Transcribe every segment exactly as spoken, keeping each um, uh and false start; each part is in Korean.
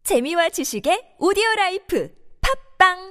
재미와 지식의 오디오라이프 팝빵.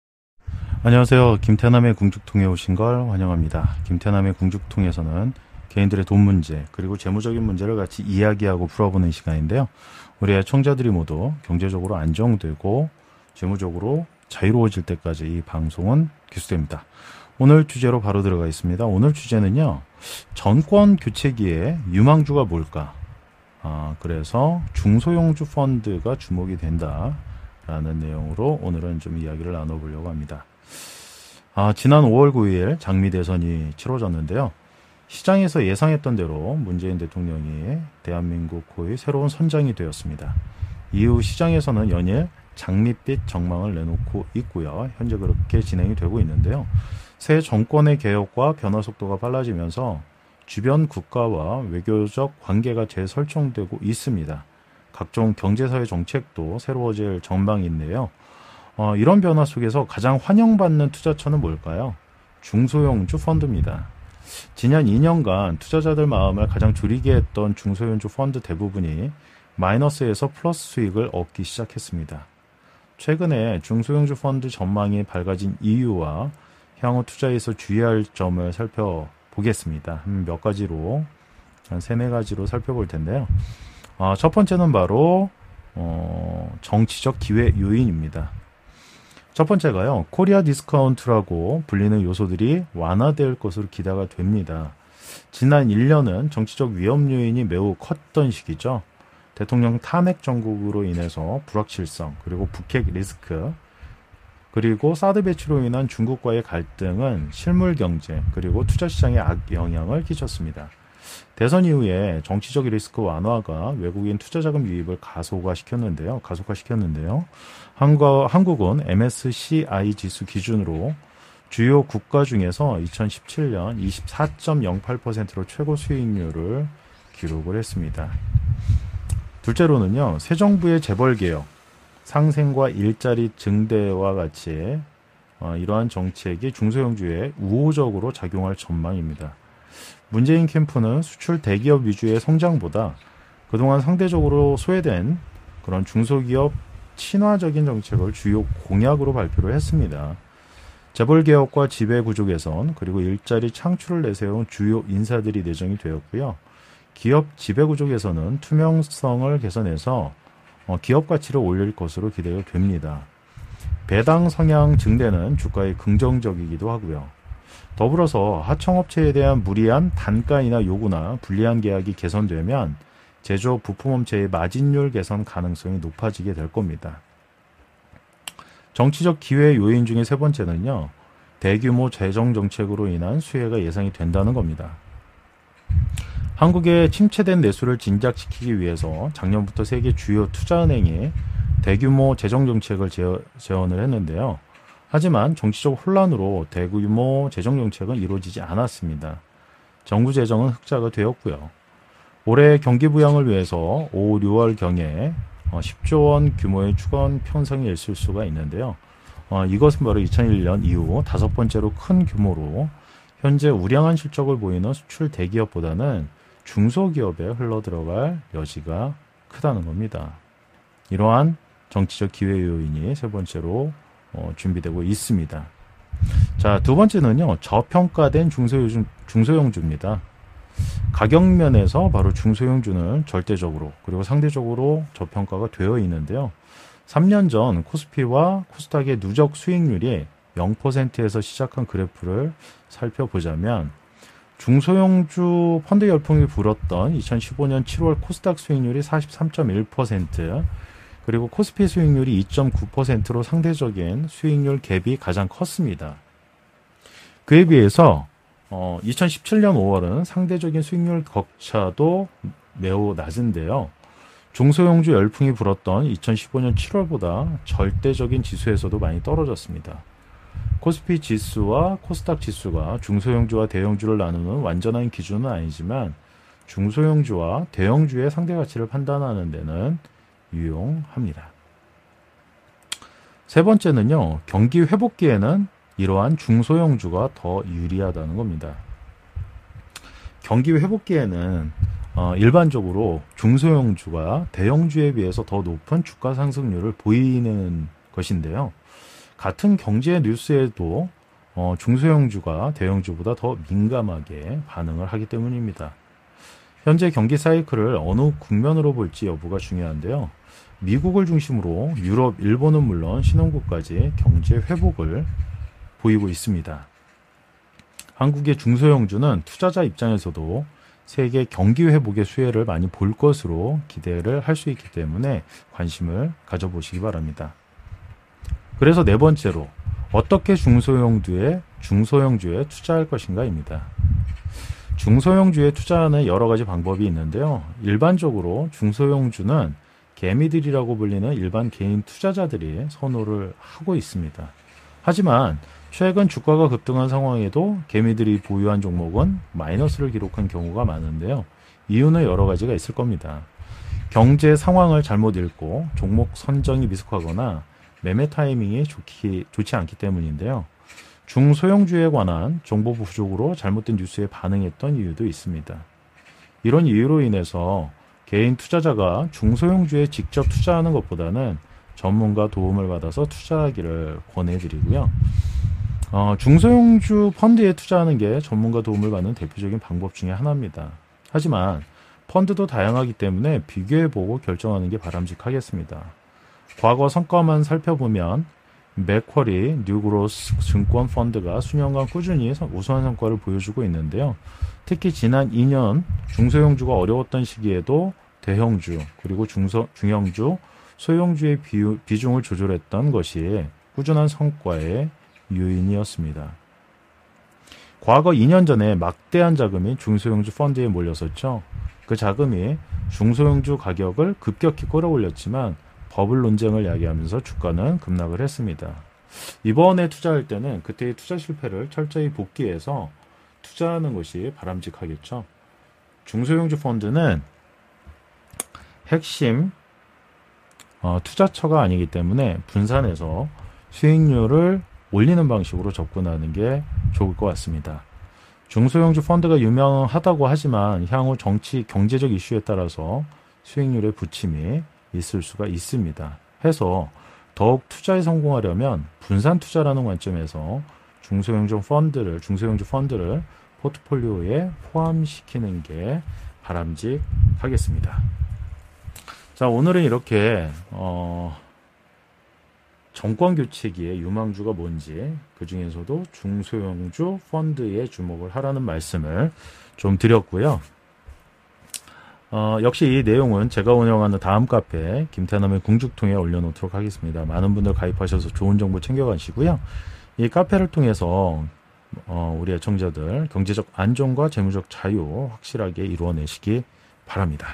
안녕하세요. 김태남의 궁죽통에 오신 걸 환영합니다. 김태남의 궁죽통에서는 개인들의 돈 문제 그리고 재무적인 문제를 같이 이야기하고 풀어보는 시간인데요. 우리 애청자들이 모두 경제적으로 안정되고 재무적으로 자유로워질 때까지 이 방송은 기수됩니다. 오늘 주제로 바로 들어가 있습니다. 오늘 주제는요, 정권 교체기에 유망주가 뭘까? 아, 그래서 중소형주 펀드가 주목이 된다라는 내용으로 오늘은 좀 이야기를 나눠보려고 합니다. 아, 지난 오월 구일 장미 대선이 치러졌는데요. 시장에서 예상했던 대로 문재인 대통령이 대한민국의 새로운 선장이 되었습니다. 이후 시장에서는 연일 장밋빛 전망을 내놓고 있고요. 현재 그렇게 진행이 되고 있는데요. 새 정권의 개혁과 변화 속도가 빨라지면서 주변 국가와 외교적 관계가 재설정되고 있습니다. 각종 경제사회 정책도 새로워질 전망인데요. 어, 이런 변화 속에서 가장 환영받는 투자처는 뭘까요? 중소형주 펀드입니다. 지난 이 년간 투자자들 마음을 가장 졸이게 했던 중소형주 펀드 대부분이 마이너스에서 플러스 수익을 얻기 시작했습니다. 최근에 중소형주 펀드 전망이 밝아진 이유와 향후 투자에서 주의할 점을 살펴보겠습니다. 몇 가지로, 한 세네 가지로 살펴볼 텐데요. 어, 첫 번째는 바로 어, 정치적 기회 요인입니다. 첫 번째가요, 코리아 디스카운트라고 불리는 요소들이 완화될 것으로 기대가 됩니다. 지난 일 년은 정치적 위험 요인이 매우 컸던 시기죠. 대통령 탄핵 정국으로 인해서 불확실성, 그리고 북핵 리스크, 그리고 사드 배치로 인한 중국과의 갈등은 실물 경제, 그리고 투자 시장에 악영향을 끼쳤습니다. 대선 이후에 정치적 리스크 완화가 외국인 투자 자금 유입을 가속화시켰는데요. 가속화시켰는데요. 한국, 한국은 엠에스시아이 지수 기준으로 주요 국가 중에서 이천십칠 년 이십사 점 영팔 퍼센트로 최고 수익률을 기록을 했습니다. 둘째로는요, 새 정부의 재벌개혁, 상생과 일자리 증대와 같이 어, 이러한 정책이 중소형주에 우호적으로 작용할 전망입니다. 문재인 캠프는 수출 대기업 위주의 성장보다 그동안 상대적으로 소외된 그런 중소기업 친화적인 정책을 주요 공약으로 발표를 했습니다. 재벌개혁과 지배구조 개선, 그리고 일자리 창출을 내세운 주요 인사들이 내정이 되었고요. 기업 지배구조 개선은 투명성을 개선해서 기업 가치를 올릴 것으로 기대가 됩니다. 배당 성향 증대는 주가에 긍정적이기도 하고요. 더불어서 하청업체에 대한 무리한 단가이나 요구나 불리한 계약이 개선되면 제조업 부품업체의 마진율 개선 가능성이 높아지게 될 겁니다. 정치적 기회 요인 중에 세 번째는요, 대규모 재정 정책으로 인한 수혜가 예상이 된다는 겁니다. 한국의 침체된 내수를 진작시키기 위해서 작년부터 세계 주요 투자은행이 대규모 재정 정책을 제언을 했는데요. 하지만 정치적 혼란으로 대규모 재정 정책은 이루어지지 않았습니다. 정부 재정은 흑자가 되었고요. 올해 경기 부양을 위해서 오, 유월경에 십조 원 규모의 추건 편성이 있을 수가 있는데요. 어, 이것은 바로 이천일 년 이후 다섯 번째로 큰 규모로 현재 우량한 실적을 보이는 수출 대기업보다는 중소기업에 흘러들어갈 여지가 크다는 겁니다. 이러한 정치적 기회 요인이 세 번째로 어, 준비되고 있습니다. 자, 두 번째는요, 저평가된 중소형주, 중소형주입니다. 가격 면에서 바로 중소형주는 절대적으로 그리고 상대적으로 저평가가 되어 있는데요. 삼 년 전 코스피와 코스닥의 누적 수익률이 영 퍼센트에서 시작한 그래프를 살펴보자면 중소형주 펀드 열풍이 불었던 이천십오 년 칠월 코스닥 수익률이 사십삼 점 일 퍼센트, 그리고 코스피 수익률이 이 점 구 퍼센트로 상대적인 수익률 갭이 가장 컸습니다. 그에 비해서 어, 이천십칠 년 오월은 상대적인 수익률 격차도 매우 낮은데요. 중소형주 열풍이 불었던 이천십오 년 칠월보다 절대적인 지수에서도 많이 떨어졌습니다. 코스피 지수와 코스닥 지수가 중소형주와 대형주를 나누는 완전한 기준은 아니지만 중소형주와 대형주의 상대 가치를 판단하는 데는 유용합니다. 세 번째는요, 경기 회복기에는 이러한 중소형주가 더 유리하다는 겁니다. 경기 회복기에는 어, 일반적으로 중소형주가 대형주에 비해서 더 높은 주가 상승률을 보이는 것인데요. 같은 경제 뉴스에도 어, 중소형주가 대형주보다 더 민감하게 반응을 하기 때문입니다. 현재 경기 사이클을 어느 국면으로 볼지 여부가 중요한데요. 미국을 중심으로 유럽, 일본은 물론 신흥국까지 경제 회복을 보이고 있습니다. 한국의 중소형주는 투자자 입장에서도 세계 경기 회복의 수혜를 많이 볼 것으로 기대를 할 수 있기 때문에 관심을 가져보시기 바랍니다. 그래서 네 번째로 어떻게 중소형주에, 중소형주에 투자할 것인가입니다. 중소형주에 투자하는 여러 가지 방법이 있는데요. 일반적으로 중소형주는 개미들이라고 불리는 일반 개인 투자자들이 선호를 하고 있습니다. 하지만 최근 주가가 급등한 상황에도 개미들이 보유한 종목은 마이너스를 기록한 경우가 많은데요. 이유는 여러 가지가 있을 겁니다. 경제 상황을 잘못 읽고 종목 선정이 미숙하거나 매매 타이밍이 좋기, 좋지 않기 때문인데요. 중소형주에 관한 정보 부족으로 잘못된 뉴스에 반응했던 이유도 있습니다. 이런 이유로 인해서 개인 투자자가 중소형주에 직접 투자하는 것보다는 전문가 도움을 받아서 투자하기를 권해드리고요. 어, 중소형주 펀드에 투자하는 게 전문가 도움을 받는 대표적인 방법 중에 하나입니다. 하지만 펀드도 다양하기 때문에 비교해보고 결정하는 게 바람직하겠습니다. 과거 성과만 살펴보면 맥쿼리 뉴그로스 증권 펀드가 수년간 꾸준히 우수한 성과를 보여주고 있는데요. 특히 지난 이 년 중소형주가 어려웠던 시기에도 대형주 그리고 중소, 중형주, 소형주의 비유, 비중을 조절했던 것이 꾸준한 성과의 요인이었습니다. 과거 이 년 전에 막대한 자금이 중소형주 펀드에 몰렸었죠. 그 자금이 중소형주 가격을 급격히 끌어올렸지만 버블 논쟁을 야기하면서 주가는 급락을 했습니다. 이번에 투자할 때는 그때의 투자 실패를 철저히 복귀해서 투자하는 것이 바람직하겠죠. 중소형주 펀드는 핵심 어, 투자처가 아니기 때문에 분산해서 수익률을 올리는 방식으로 접근하는 게 좋을 것 같습니다. 중소형주 펀드가 유명하다고 하지만 향후 정치, 경제적 이슈에 따라서 수익률의 부침이 있을 수가 있습니다. 해서 더욱 투자에 성공하려면 분산 투자라는 관점에서 중소형주 펀드를, 중소형주 펀드를 포트폴리오에 포함시키는 게 바람직하겠습니다. 자, 오늘은 이렇게 어, 정권교체기의 유망주가 뭔지, 그 중에서도 중소형주 펀드에 주목을 하라는 말씀을 좀 드렸고요. 어, 역시 이 내용은 제가 운영하는 다음 카페 김태남의 궁죽통에 올려놓도록 하겠습니다. 많은 분들 가입하셔서 좋은 정보 챙겨가시고요. 이 카페를 통해서 어, 우리 애청자들 경제적 안정과 재무적 자유 확실하게 이루어내시기 바랍니다.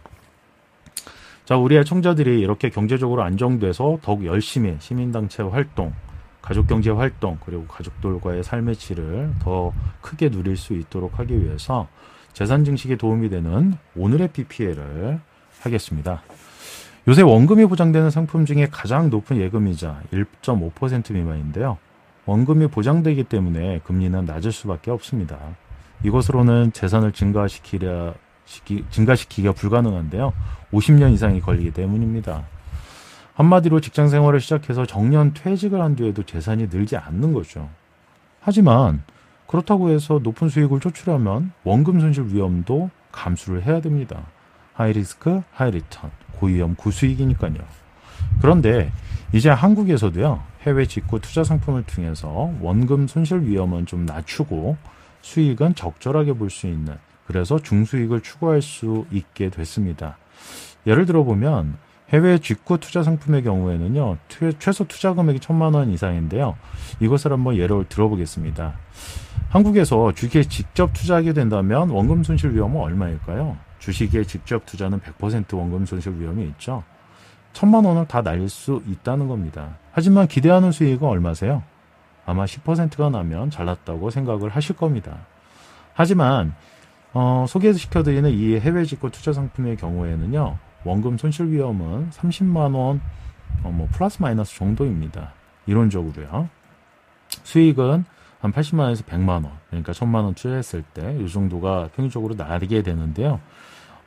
자, 우리 애청자들이 이렇게 경제적으로 안정돼서 더욱 열심히 시민단체 활동, 가족경제 활동, 그리고 가족들과의 삶의 질을 더 크게 누릴 수 있도록 하기 위해서 재산 증식에 도움이 되는 오늘의 피피엘을 하겠습니다. 요새 원금이 보장되는 상품 중에 가장 높은 예금이자 일 점 오 퍼센트 미만인데요. 원금이 보장되기 때문에 금리는 낮을 수밖에 없습니다. 이것으로는 재산을 증가시키려, 시키, 증가시키기가 불가능한데요. 오십 년 이상이 걸리기 때문입니다. 한마디로 직장생활을 시작해서 정년 퇴직을 한 뒤에도 재산이 늘지 않는 거죠. 하지만 그렇다고 해서 높은 수익을 쫓으려면 원금 손실 위험도 감수를 해야 됩니다. 하이리스크, 하이리턴, 고위험, 고수익이니까요. 그런데 이제 한국에서도요, 해외 직구 투자 상품을 통해서 원금 손실 위험은 좀 낮추고 수익은 적절하게 볼 수 있는, 그래서 중수익을 추구할 수 있게 됐습니다. 예를 들어보면 해외 직구 투자 상품의 경우에는요, 최소 투자 금액이 천만 원 이상인데요. 이것을 한번 예를 들어보겠습니다. 한국에서 주식에 직접 투자하게 된다면 원금 손실 위험은 얼마일까요? 주식에 직접 투자는 백 퍼센트 원금 손실 위험이 있죠. 천만 원을 다 날릴 수 있다는 겁니다. 하지만 기대하는 수익은 얼마세요? 아마 십 퍼센트가 나면 잘났다고 생각을 하실 겁니다. 하지만 어, 소개시켜드리는 이 해외 직구 투자 상품의 경우에는요, 원금 손실 위험은 삼십만 원, 어, 뭐 플러스 마이너스 정도입니다. 이론적으로요. 수익은 한 팔십만 원에서 백만 원, 그러니까 천만 원 투자했을 때 이 정도가 평균적으로 나게 되는데요.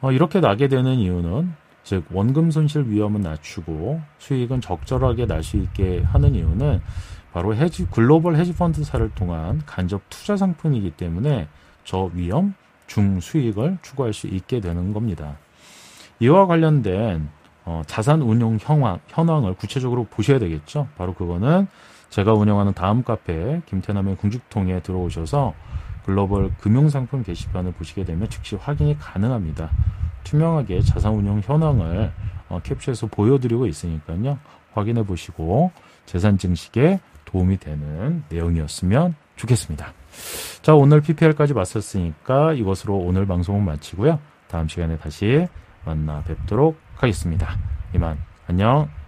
어, 이렇게 나게 되는 이유는 즉 원금 손실 위험은 낮추고 수익은 적절하게 날 수 있게 하는 이유는 바로 헤지, 글로벌 헤지펀드사를 통한 간접 투자 상품이기 때문에 저위험, 중수익을 추구할 수 있게 되는 겁니다. 이와 관련된 어, 자산 운용 현황, 현황을 구체적으로 보셔야 되겠죠. 바로 그거는 제가 운영하는 다음 카페 김태남의 궁죽통에 들어오셔서 글로벌 금융상품 게시판을 보시게 되면 즉시 확인이 가능합니다. 투명하게 자산 운용 현황을 어, 캡처해서 보여드리고 있으니까요. 확인해 보시고 재산 증식에 도움이 되는 내용이었으면 좋겠습니다. 자, 오늘 피피엘까지 마쳤으니까 이것으로 오늘 방송은 마치고요. 다음 시간에 다시 만나 뵙도록 하겠습니다. 이만 안녕.